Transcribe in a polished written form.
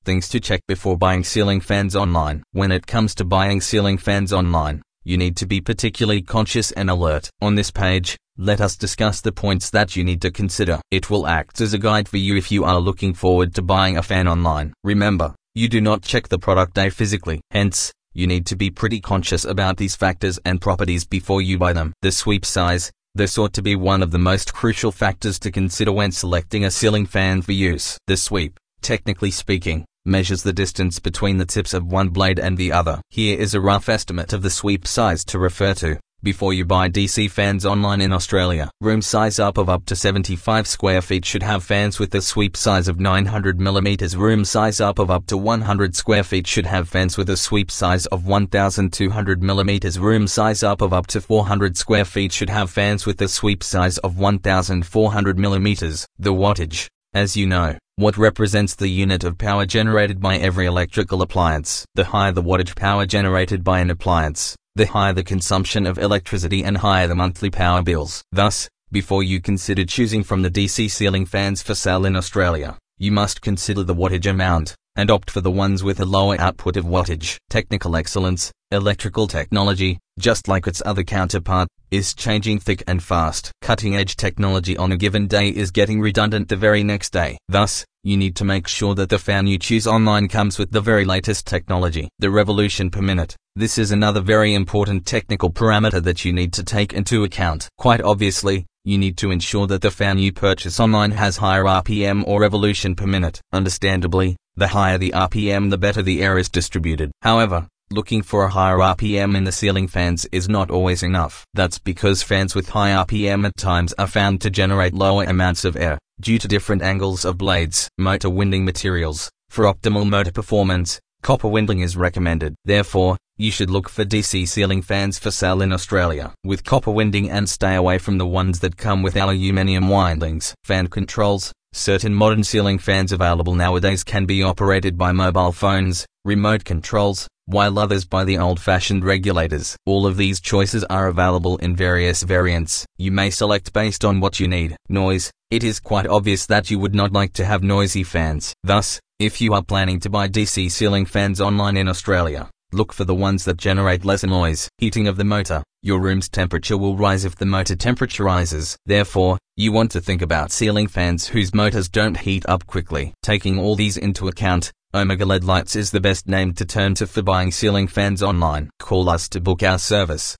things to check before buying ceiling fans online. When it comes to buying ceiling fans online, you need to be particularly conscious and alert. On this page, let us discuss the points that you need to consider. It will act as a guide for you if you are looking forward to buying a fan online. Remember, you do not check the product physically. Hence, you need to be pretty conscious about these factors and properties before you buy them. The sweep size. This ought to be one of the most crucial factors to consider when selecting a ceiling fan for use. The sweep, technically speaking, measures the distance between the tips of one blade and the other. Here is a rough estimate of the sweep size to refer to before you buy DC fans online in Australia. Room size up to 75 square feet should have fans with a sweep size of 900 mm. Room size up to 100 square feet should have fans with a sweep size of 1200 mm. Room size up to 400 square feet should have fans with a sweep size of 1400 mm. The wattage. As you know, watt represents the unit of power generated by every electrical appliance. The higher the wattage power generated by an appliance, the higher the consumption of electricity and higher the monthly power bills. Thus, before you consider choosing from the DC ceiling fans for sale in Australia, you must consider the wattage amount, and opt for the ones with a lower output of wattage. Technical excellence. Electrical technology, just like its other counterpart, is changing thick and fast. Cutting-edge technology on a given day is getting redundant the very next day. Thus, you need to make sure that the fan you choose online comes with the very latest technology. The revolution per minute. This is another very important technical parameter that you need to take into account. Quite obviously, you need to ensure that the fan you purchase online has higher RPM or revolution per minute. Understandably, the higher the RPM, the better the air is distributed. However, looking for a higher RPM in the ceiling fans is not always enough. That's because fans with high RPM at times are found to generate lower amounts of air, due to different angles of blades. Motor winding materials. For optimal motor performance, copper winding is recommended. Therefore, you should look for DC ceiling fans for sale in Australia with copper winding and stay away from the ones that come with aluminium windings. Fan controls. Certain modern ceiling fans available nowadays can be operated by mobile phones, remote controls, while others by the old-fashioned regulators. All of these choices are available in various variants. You may select based on what you need. Noise. It is quite obvious that you would not like to have noisy fans. Thus, if you are planning to buy DC ceiling fans online in Australia, look for the ones that generate less noise. Heating of the motor. Your room's temperature will rise if the motor temperature rises. Therefore, you want to think about ceiling fans whose motors don't heat up quickly. Taking all these into account, Omega LED Lights is the best name to turn to for buying ceiling fans online. Call us to book our service.